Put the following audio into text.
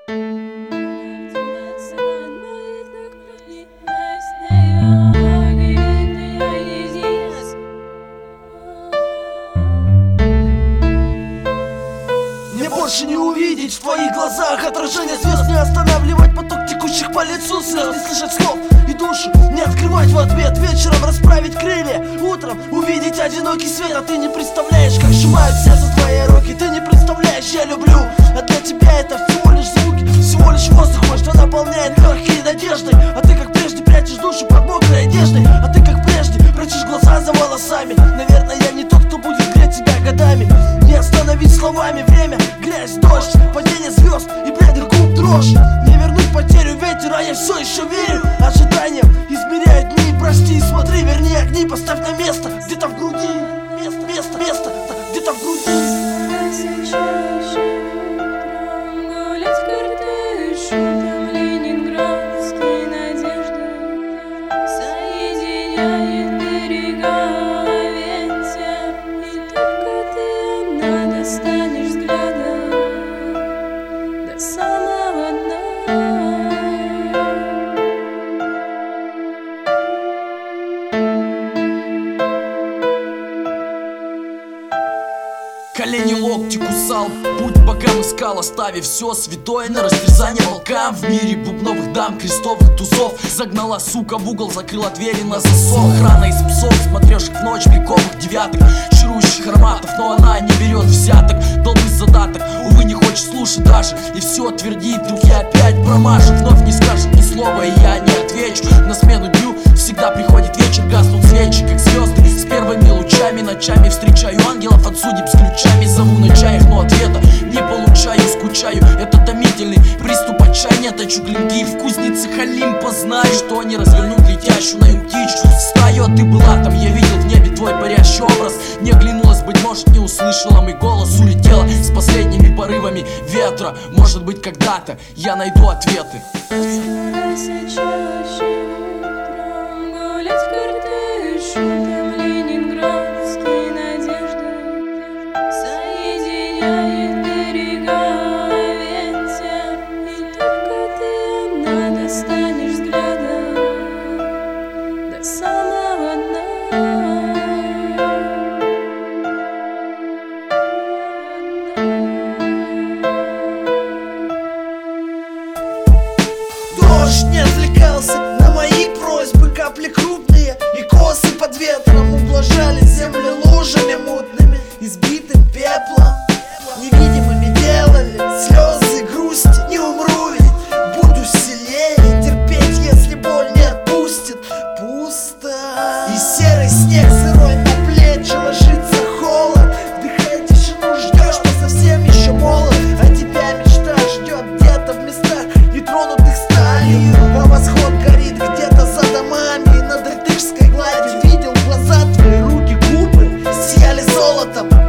Мне больше не увидеть в твоих глазах отражение звезд, не останавливать поток текущих по лицу слез, не слышать слов и душу не открывать в ответ, вечером расправить крылья, утром увидеть одинокий свет. А ты не представляешь, как сжимают сердце твои руки. Ты не представляешь, я люблю, а для тебя это всего лишь звуки, всего лишь воздух, что наполняет легкие надеждой. А ты как прежде прячешь душу под мокрой одеждой, а ты как прежде прячешь глаза за волосами. Наверное, я не тот, кто будет греть тебя годами. Не остановить словами время, грязь, дождь, падение звезд и бредер губ дрожь. Не вернуть потерю ветер, а я все еще верю ожиданиям, измеряют дни. Прости и смотри, верни огни, поставь на место, где-то в груди. Место, где-то в груди. Колени, локти кусал, путь богам искал, оставив все святое на растерзание волкам. В мире бубновых дам, крестовых тузов загнала сука в угол, закрыла двери на засов. Охрана из псов, смотревших в ночь вековых девятых, чарующих ароматов, но она не берет взяток. Долбый задаток, увы, не хочет слушать даже, и все твердит, вдруг я опять промажу. Вновь не скажет ни слова, и я не отвечу. На смену дню всегда приходит вечер, гаснут свечи, как звезды с первыми лучами. Ночами встречаю ангелов от судеб с ключами, зову на чаях, но ответа не получаю, скучаю. Это томительный приступ отчаяния, точу клинки в кузнице Олимпа. Знаю, что они развернут летящую на юг птичку стаю. А ты была там, я видел в небе твой парящий образ. Не оглянулась, быть может, не услышала мой голос. Улетела с последними порывами ветра. Может быть, когда-то я найду ответы. Дождь не отвлекался на мои просьбы, капли крупные и косы под ветром ублажали землю лужами мутными, избитым пеплом. Невидимыми делали слезы грусти. Не умру ведь, буду сильнее терпеть, если боль не отпустит. Пусто. И серый снег сырой на плечи ложится холод. Вдыхая тишину, ждешь, что совсем еще молод. А тебя мечта ждет где-то в местах нетронутых сталью. А восход горит где-то за домами, и над Иртышской гладью видел глаза твои, руки, губы сияли золотом.